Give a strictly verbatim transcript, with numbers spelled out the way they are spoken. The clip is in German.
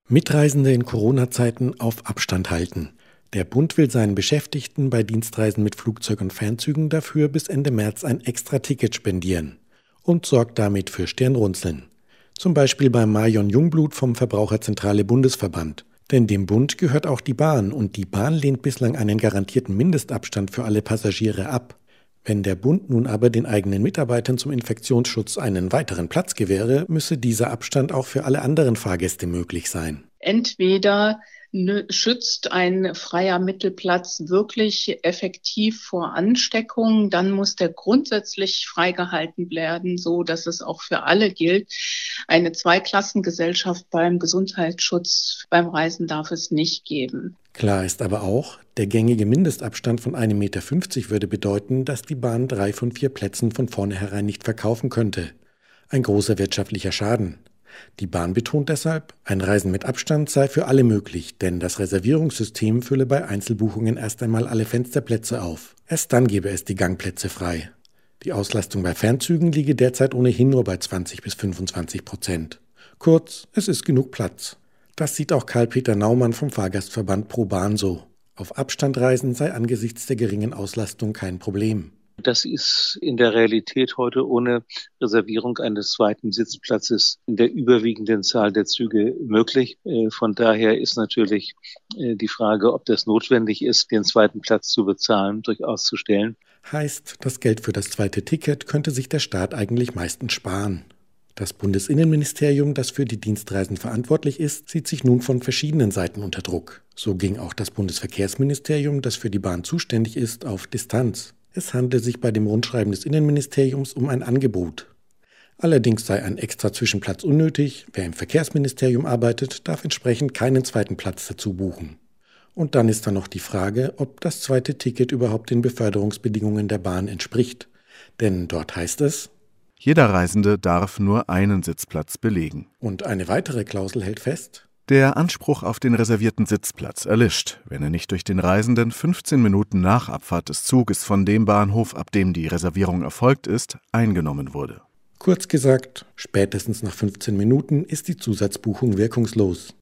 Mitreisende in Corona-Zeiten auf Abstand halten. Der Bund will seinen Beschäftigten bei Dienstreisen mit Flugzeug und Fernzügen dafür bis Ende März ein extra Ticket spendieren und sorgt damit für Stirnrunzeln. Zum Beispiel bei Marion Jungblut vom Verbraucherzentrale Bundesverband. Denn dem Bund gehört auch die Bahn und die Bahn lehnt bislang einen garantierten Mindestabstand für alle Passagiere ab. Wenn der Bund nun aber den eigenen Mitarbeitern zum Infektionsschutz einen weiteren Platz gewähre, müsse dieser Abstand auch für alle anderen Fahrgäste möglich sein. Entweder schützt ein freier Mittelplatz wirklich effektiv vor Ansteckungen, dann muss der grundsätzlich freigehalten werden, so dass es auch für alle gilt. Eine Zweiklassengesellschaft beim Gesundheitsschutz beim Reisen darf es nicht geben. Klar ist aber auch, der gängige Mindestabstand von einem Meter fünfzig würde bedeuten, dass die Bahn drei von vier Plätzen von vornherein nicht verkaufen könnte. Ein großer wirtschaftlicher Schaden. Die Bahn betont deshalb, ein Reisen mit Abstand sei für alle möglich, denn das Reservierungssystem fülle bei Einzelbuchungen erst einmal alle Fensterplätze auf. Erst dann gebe es die Gangplätze frei. Die Auslastung bei Fernzügen liege derzeit ohnehin nur bei zwanzig bis fünfundzwanzig Prozent. Kurz, es ist genug Platz. Das sieht auch Karl-Peter Naumann vom Fahrgastverband ProBahn so. Auf Abstand reisen sei angesichts der geringen Auslastung kein Problem. Das ist in der Realität heute ohne Reservierung eines zweiten Sitzplatzes in der überwiegenden Zahl der Züge möglich. Von daher ist natürlich die Frage, ob das notwendig ist, den zweiten Platz zu bezahlen, durchaus zu stellen. Heißt, das Geld für das zweite Ticket könnte sich der Staat eigentlich meistens sparen. Das Bundesinnenministerium, das für die Dienstreisen verantwortlich ist, sieht sich nun von verschiedenen Seiten unter Druck. So ging auch das Bundesverkehrsministerium, das für die Bahn zuständig ist, auf Distanz. Es handelt sich bei dem Rundschreiben des Innenministeriums um ein Angebot. Allerdings sei ein extra Zwischenplatz unnötig. Wer im Verkehrsministerium arbeitet, darf entsprechend keinen zweiten Platz dazu buchen. Und dann ist da noch die Frage, ob das zweite Ticket überhaupt den Beförderungsbedingungen der Bahn entspricht. Denn dort heißt es: Jeder Reisende darf nur einen Sitzplatz belegen. Und eine weitere Klausel hält fest: Der Anspruch auf den reservierten Sitzplatz erlischt, wenn er nicht durch den Reisenden fünfzehn Minuten nach Abfahrt des Zuges von dem Bahnhof, ab dem die Reservierung erfolgt ist, eingenommen wurde. Kurz gesagt, spätestens nach fünfzehn Minuten ist die Zusatzbuchung wirkungslos.